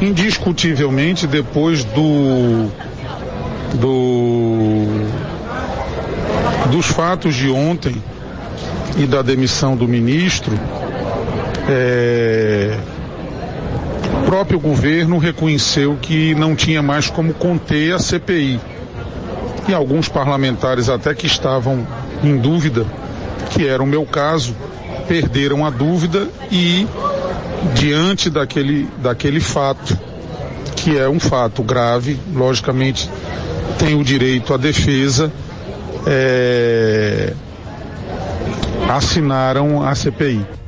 Indiscutivelmente, depois dos fatos de ontem e da demissão do ministro, o próprio governo reconheceu que não tinha mais como conter a CPI. E alguns parlamentares até que estavam em dúvida, que era o meu caso, perderam a dúvida e, diante daquele fato, que é um fato grave, logicamente tem o direito à defesa, assinaram a CPI.